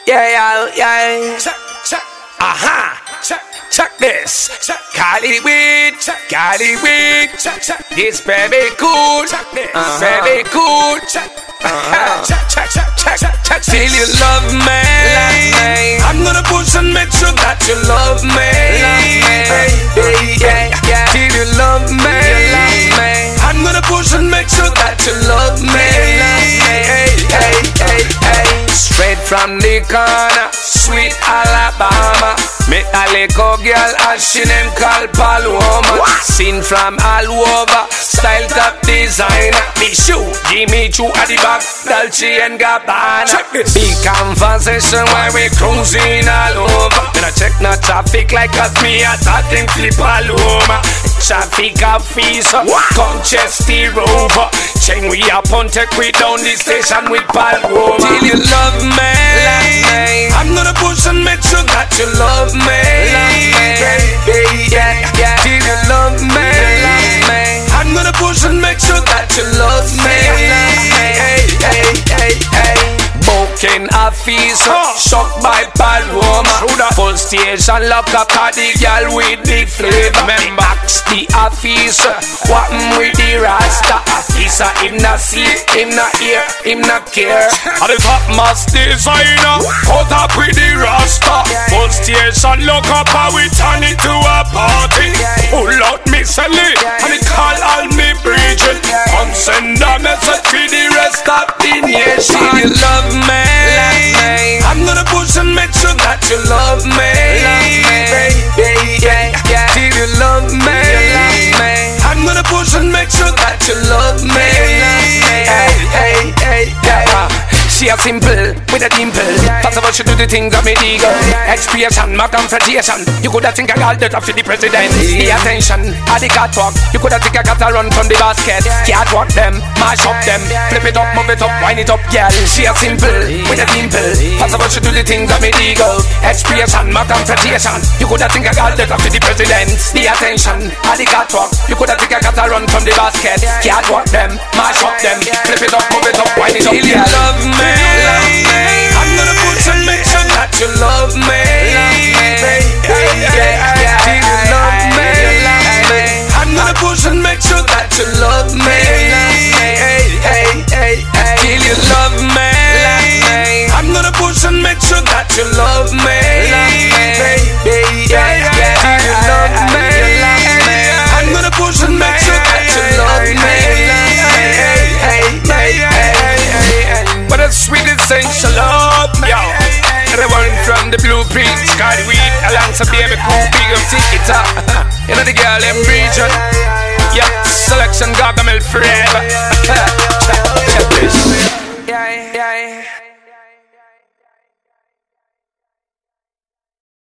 Yeah. Check. Aha. Check this. Cali weed. This baby cool. Baby cool. Check. Till you love me. I'm gonna push and make sure that you love me. Till you love me. I'm gonna push and make sure that you love me. Straight from the corner, sweet Alabama. Meet a little girl and she name called Paloma. Seen from all over, style top designer. The shoe, Jimmy Choo at the back, Dolce and Gabbana. Big conversation while we cruising all over. Then I check no traffic like us, me a talking flip all over. Traffic officer, come chest the rover. Chain we up on tech, we down the station with Paloma. Till you love me, I'm gonna push and make sure that you love me. Till you love me, I'm gonna push and make sure that you love me. Booking officer, shocked by Paloma. Full station lock up at the girl with the flavor. Max the officer, whappin' with the Rasta officer. Him not see, him not hear, him not care. At the top mass designer, cut up with the Rasta. Full station lock up and we turn it to a party. Pull out me Sally and it call all me Bridget. And send a message to the rest of the nation. Till you love me, I'm gonna push and make sure that you love me. Till you love me, I'm gonna push and make sure that you love me. She a simple with a dimple. First of all, she do the things of me legal. Expiation, my confrontation. You coulda think I got that for the president. The attention, at the catwalk. You coulda think I got to run from the basket. Catwalk them, mash up them, flip it up, move it up, wind it up, girl. She a simple with a dimple. First of all, she do the things of me legal. Expiation, my confrontation. You coulda think I got that for the president. The attention, at the catwalk. You coulda think I got to run from the basket. Catwalk them, mash up them, flip it up, move it up, wind it up, girl. Love me. I'm gonna push and make sure that you love me. Till you love me, I'm gonna push and make sure that you love me. Till you love me, I'm gonna push and make sure that you love me. Till you love me, I'm gonna push and make sure that you love me. But a sweet essential love, yo. Everyone from the blueprint, Cali weed, alongside baby cool, big up ticket up. You know the girl in region, yeah. Selection Gargamel forever. Check this. Yeah.